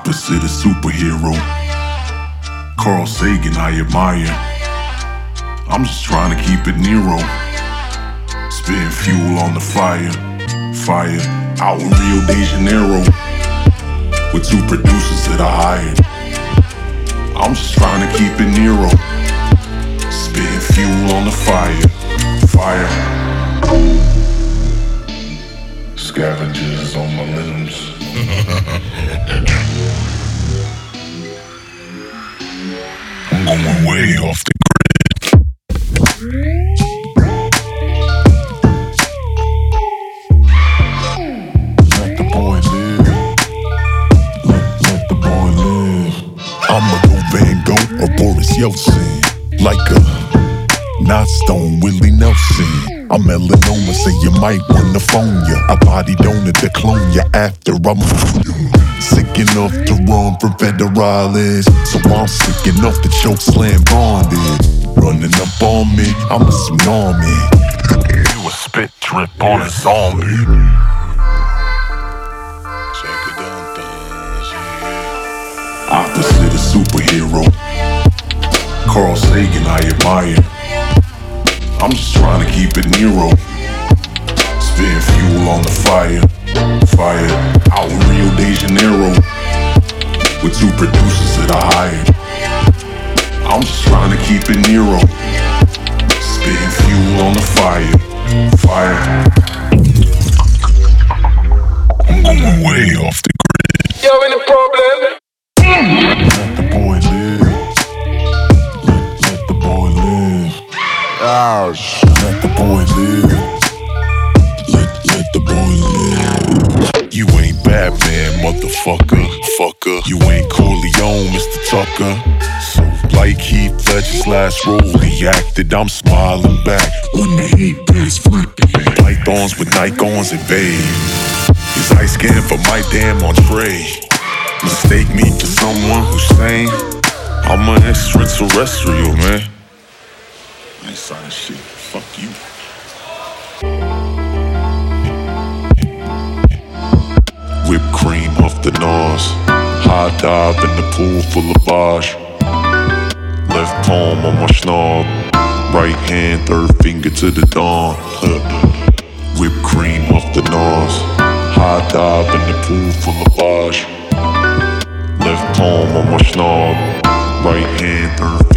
Opposite a superhero. Carl Sagan I admire. I'm just trying to keep it Nero. Spitting fuel on the fire. Fire out in Rio de Janeiro with 2 producers that I hired. I'm just trying to keep it Nero. Spitting fuel on the fire. Fire. Scavengers on my limbs. I'm going way off the grid. Let the boy live. Let the boy live. I'ma go Van Gogh or Boris Yeltsin. Like a not Stone Willie Nelson. I'm melanoma, so you might wanna phone ya. A body donor to clone ya after I'm sick enough to run from federales. So I'm sick enough to choke slam bonded. Running up on me, I'm a tsunami. You a spit drip on a zombie. Opposite a superhero. Carl Sagan I admire. I'm just trying to keep it Nero. Spitting fuel on the fire. Fire out in Rio de Janeiro with 2 producers that I hired. I'm just trying to keep it Nero. Spitting fuel on the fire. Fire. I'm going way off the grid. Yo, any problem? Let the boy live. Let the boy live. Let the boy live. Let the boy live. You ain't Batman, motherfucker. Fucker. You ain't Corleone, Mr. Tucker. So like Heath Ledger's last role, he acted, I'm smiling back. When the heat is flipping. Pythons with Nikons and babe. His ice skin for my damn entree. Mistake me for someone who's sane. I'm an extraterrestrial, man. I ain't signing shit. Fuck you. Whipped cream off the nose. High dive in the pool full of Bosch. Left palm on my schnob. Right hand, 3rd finger to the dawn. Whipped cream off the nose. High dive in the pool full of Bosch. Left palm on my schnob. Right hand, 3rd